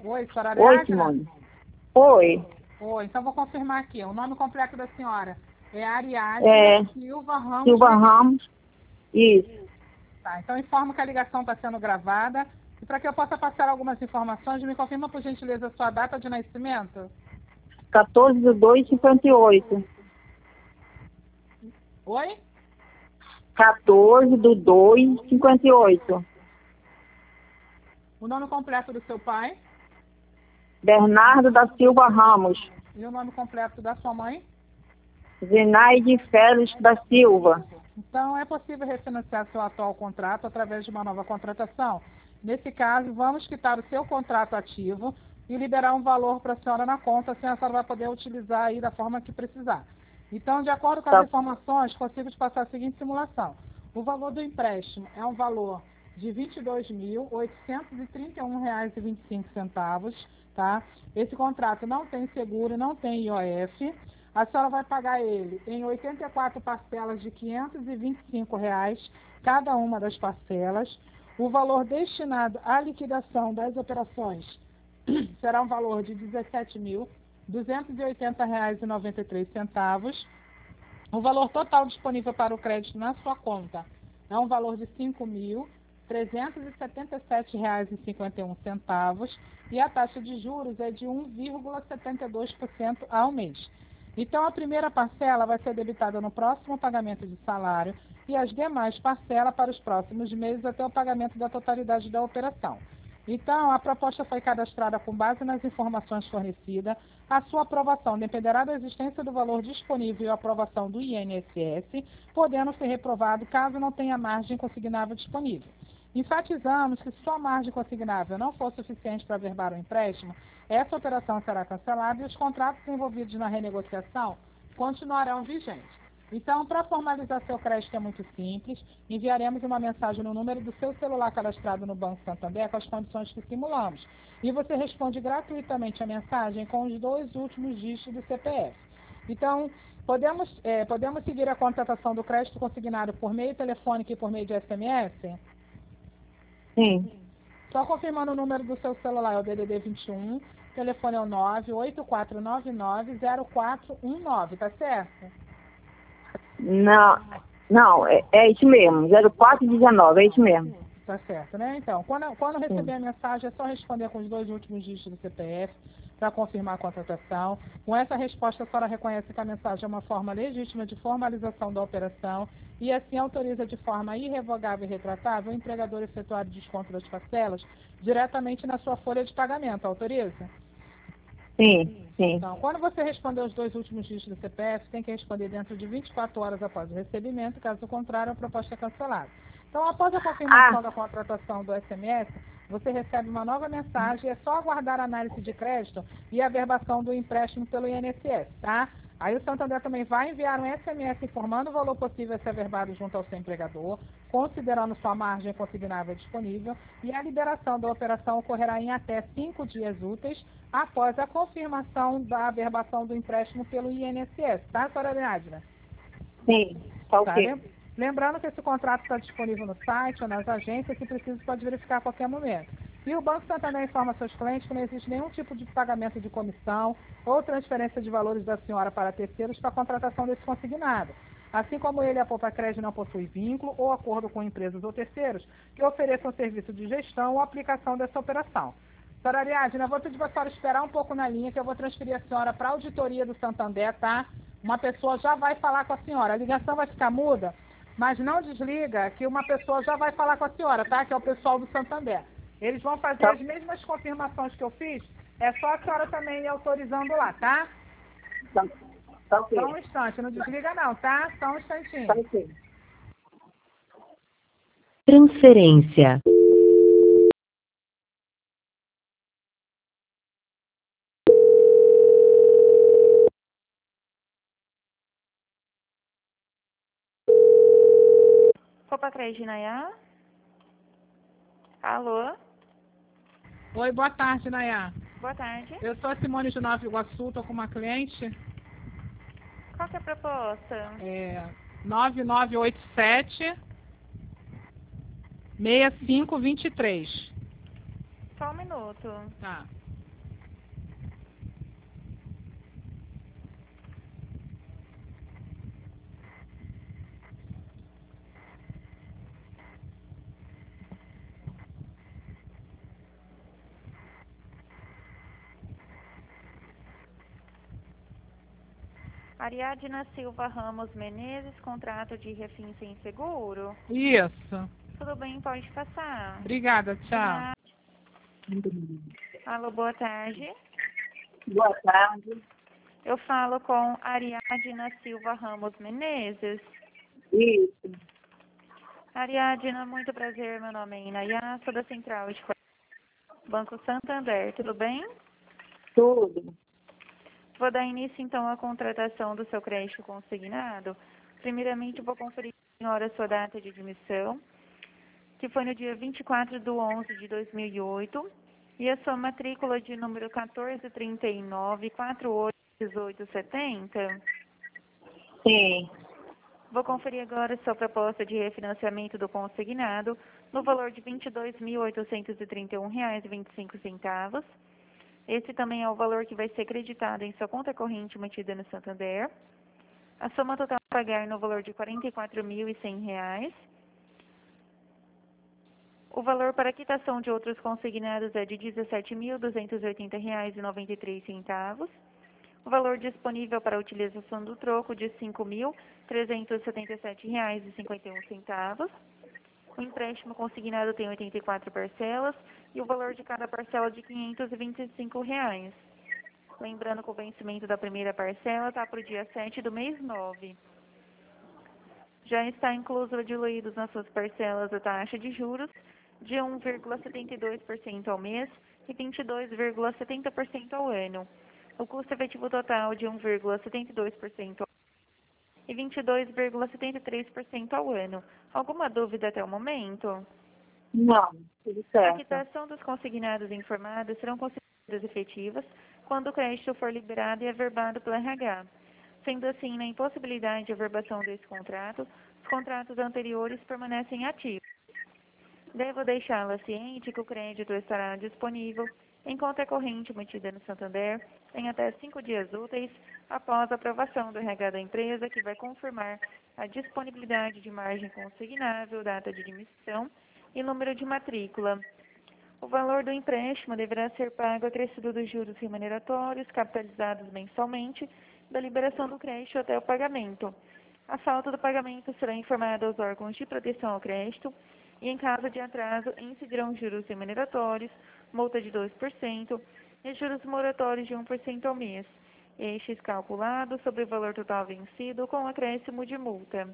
Oi, senhora Oi, Ariadna? Simone. Oi. Oi, então vou confirmar aqui. O nome completo da senhora é Ariadna É, Silva Ramos Silva Medeiros. Ramos. Isso. Tá, então informo que a ligação está sendo gravada. E para que eu possa passar algumas informações, me confirma, por gentileza, a sua data de nascimento. 14/2/58. Oi? 14/2/58. O nome completo do seu pai Bernardo da Silva Ramos. e o nome completo da sua mãe. Zenaide Félix da Silva. Então, é possível refinanciar seu atual contrato através de uma nova contratação. Nesse caso, vamos quitar o seu contrato ativo e liberar um valor para a senhora na conta, assim a senhora vai poder utilizar aí da forma que precisar. Então, de acordo com as Tá. informações, consigo te passar a seguinte simulação. O valor do empréstimo é um valor de R$ 22.831,25, tá? Esse contrato não tem seguro, não tem IOF. A senhora vai pagar ele em 84 parcelas de R$ 525, cada uma das parcelas. O valor destinado à liquidação das operações será um valor de R$ 17.280,93. O valor total disponível para o crédito na sua conta é um valor de R$ 5.377,51 e a taxa de juros é de 1,72% ao mês. Então, a primeira parcela vai ser debitada no próximo pagamento de salário e as demais parcelas para os próximos meses até o pagamento da totalidade da operação. Então, a proposta foi cadastrada com base nas informações fornecidas. A sua aprovação dependerá da existência do valor disponível e a aprovação do INSS, podendo ser reprovado caso não tenha margem consignável disponível. Enfatizamos que se sua margem consignável não for suficiente para averbar o empréstimo, essa operação será cancelada e os contratos envolvidos na renegociação continuarão vigentes. Então, para formalizar seu crédito é muito simples, enviaremos uma mensagem no número do seu celular cadastrado no Banco Santander com as condições que simulamos. E você responde gratuitamente a mensagem com os 2 últimos dígitos do CPF. Então, podemos seguir a contratação do crédito consignado por meio telefônico e por meio de SMS? Sim. Só confirmando o número do seu celular, é o DDD 21, telefone é o 984990419, tá certo? Não, é isso mesmo. 0419, é isso mesmo. Tá certo, né? Então, quando receber Sim. a mensagem, é só responder com os 2 últimos dígitos do CPF para confirmar a contratação. Com essa resposta, a senhora reconhece que a mensagem é uma forma legítima de formalização da operação e assim autoriza de forma irrevogável e retratável o empregador efetuar o desconto das parcelas diretamente na sua folha de pagamento. Autoriza? Sim. Então, quando você responder os 2 últimos dígitos do CPF, tem que responder dentro de 24 horas após o recebimento, caso contrário, a proposta é cancelada. Então, após a confirmação da contratação do SMS, você recebe uma nova mensagem e é só aguardar a análise de crédito e a averbação do empréstimo pelo INSS, tá? Aí o Santander também vai enviar um SMS informando o valor possível a ser averbado junto ao seu empregador, considerando sua margem consignável disponível, e a liberação da operação ocorrerá em até 5 dias úteis após a confirmação da averbação do empréstimo pelo INSS, tá, senhora Ariadna? Sim. Tá Tá, ok. lembrando que esse contrato está disponível no site ou nas agências, se preciso pode verificar a qualquer momento. E o Banco Santander informa seus clientes que não existe nenhum tipo de pagamento de comissão ou transferência de valores da senhora para terceiros para a contratação desse consignado. Assim como ele, a Poupa Crédito não possui vínculo ou acordo com empresas ou terceiros que ofereçam serviço de gestão ou aplicação dessa operação. Senhora Ariadna, eu vou pedir para a senhora esperar um pouco na linha, que eu vou transferir a senhora para a auditoria do Santander, tá? Uma pessoa já vai falar com a senhora. A ligação vai ficar muda, mas não desliga, que uma pessoa já vai falar com a senhora, tá? Que é o pessoal do Santander. Eles vão fazer Tá, as mesmas confirmações que eu fiz, é só a senhora também ir autorizando lá, tá? tá ok. Só um instante, não desliga não, tá? Só um Tá instantinho. ok. Transferência. Copa Crédito Nayá? Alô? Oi, boa tarde, Nayá. Boa tarde. Eu sou a Simone de Nova Iguaçu, estou com uma cliente, Qual que é a proposta? 9987 6523. Só um minuto. Tá. Ariadna Silva Ramos Menezes, contrato de refim sem seguro. Isso. Tudo bem, pode passar. Obrigada, De tchau. nada. Alô, boa tarde. Boa tarde. Eu falo com Ariadna Silva Ramos Menezes. Isso. Ariadna, muito prazer, meu nome é Inayá, sou da Central de Banco Santander, tudo bem? Tudo. Vou dar início então à contratação do seu crédito consignado. Primeiramente, vou conferir com a senhora a sua data de admissão, que foi no dia 24/11/2008, e a sua matrícula de número 1439-481870. Sim. Vou conferir agora a sua proposta de refinanciamento do consignado no valor de R$ 22.831,25. Esse também é o valor que vai ser creditado em sua conta corrente mantida no Santander. A soma total a pagar no valor de R$ 44.100. O valor para quitação de outros consignados é de R$ 17.280,93. O valor disponível para a utilização do troco de R$ 5.377,51. O empréstimo consignado tem 84 parcelas e o valor de cada parcela de R$ 525. Lembrando que o vencimento da primeira parcela está para o dia 7 do mês 9. Já está incluso diluídos nas suas parcelas a taxa de juros de 1,72% ao mês e 22,70% ao ano. O custo efetivo total de 1,72% e 22,73% ao ano. Alguma dúvida até o momento? Não, tudo A certo. quitação dos consignados informados serão consideradas efetivas quando o crédito for liberado e averbado pelo RH. Sendo assim, na impossibilidade de averbação desse contrato, os contratos anteriores permanecem ativos. Devo deixá-la ciente que o crédito estará disponível em conta corrente mantida no Santander em até 5 dias úteis após a aprovação do RH da empresa, que vai confirmar a disponibilidade de margem consignável, data de admissão e número de matrícula. O valor do empréstimo deverá ser pago acrescido dos juros remuneratórios capitalizados mensalmente da liberação do crédito até o pagamento. A falta do pagamento será informada aos órgãos de proteção ao crédito e, em caso de atraso, incidirão juros remuneratórios, multa de 2% e juros moratórios de 1% ao mês, estes calculados sobre o valor total vencido com acréscimo de multa.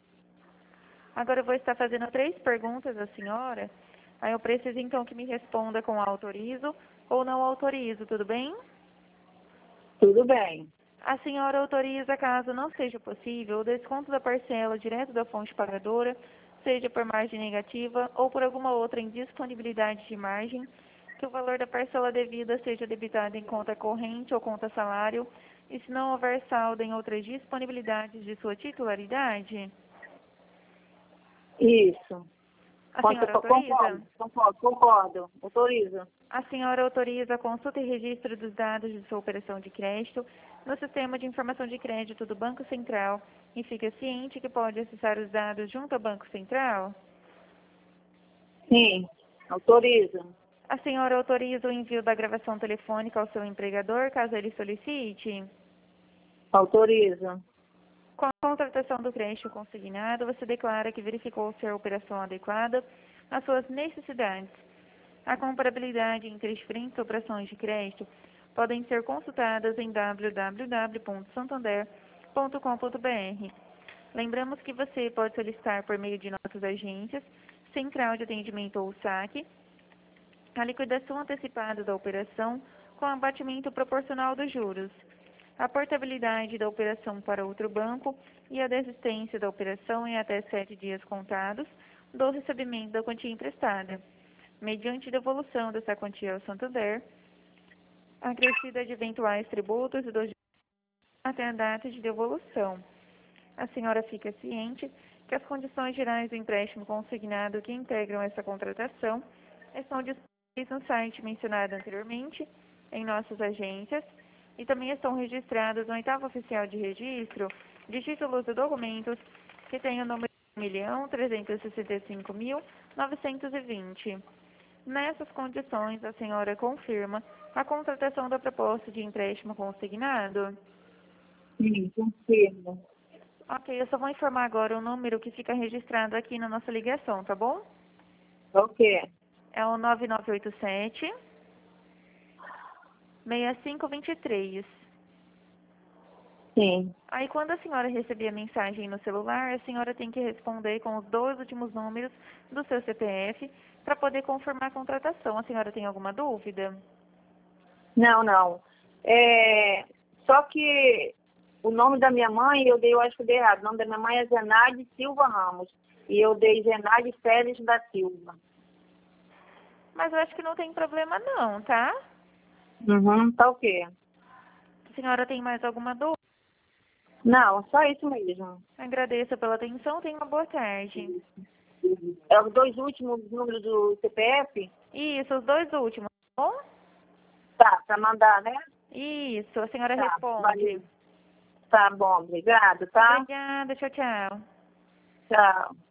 Agora eu vou estar fazendo 3 perguntas à senhora. Aí eu preciso então que me responda com autorizo ou não autorizo, tudo bem? Tudo bem. A senhora autoriza, caso não seja possível, o desconto da parcela direto da fonte pagadora, seja por margem negativa ou por alguma outra indisponibilidade de margem, que o valor da parcela devida seja debitado em conta corrente ou conta salário, e se não houver saldo em outras disponibilidades de sua titularidade? Isso. A senhora autoriza? Concordo. Autorizo. A senhora autoriza a consulta e registro dos dados de sua operação de crédito no Sistema de Informação de Crédito do Banco Central e fica ciente que pode acessar os dados junto ao Banco Central? Sim. Autorizo. A senhora autoriza o envio da gravação telefônica ao seu empregador, caso ele solicite? Autorizo. Com a contratação do crédito consignado, você declara que verificou ser a operação adequada às suas necessidades. A comparabilidade entre diferentes operações de crédito podem ser consultadas em www.santander.com.br. Lembramos que você pode solicitar por meio de nossas agências, Central de Atendimento ou SAC, a liquidação antecipada da operação com abatimento proporcional dos juros, a portabilidade da operação para outro banco e a desistência da operação em até 7 dias contados do recebimento da quantia emprestada, mediante devolução dessa quantia ao Santander, acrescida de eventuais tributos e dos até a data de devolução. A senhora fica ciente que as condições gerais do empréstimo consignado que integram essa contratação estão disponíveis no site mencionado anteriormente, em nossas agências, e também estão registrados no 8º oficial de registro de títulos e documentos, que tem o número de 1.365.920. Nessas condições, a senhora confirma a contratação da proposta de empréstimo consignado? Sim, confirmo. Ok, eu só vou informar agora o número que fica registrado aqui na nossa ligação, tá bom? Ok. É o 9987 6523. Sim. Aí, quando a senhora receber a mensagem no celular, a senhora tem que responder com os 2 últimos números do seu CPF para poder confirmar a contratação. A senhora tem alguma dúvida? Não, não. Só que o nome da minha mãe, eu acho que eu dei errado. O nome da minha mãe é Zenaide Silva Ramos. E eu dei Zenaide Félix da Silva. Mas eu acho que não tem problema não, tá? Uhum, tá ok. A senhora tem mais alguma dúvida? Não, só isso mesmo. Agradeço pela atenção, tenha uma boa tarde. É os 2 últimos números do CPF? Isso, os 2 últimos, tá bom? Tá, pra mandar, né? Isso, a senhora Tá, responde. valeu. Tá bom, obrigado, tá? Obrigada, tchau, tchau. Tchau.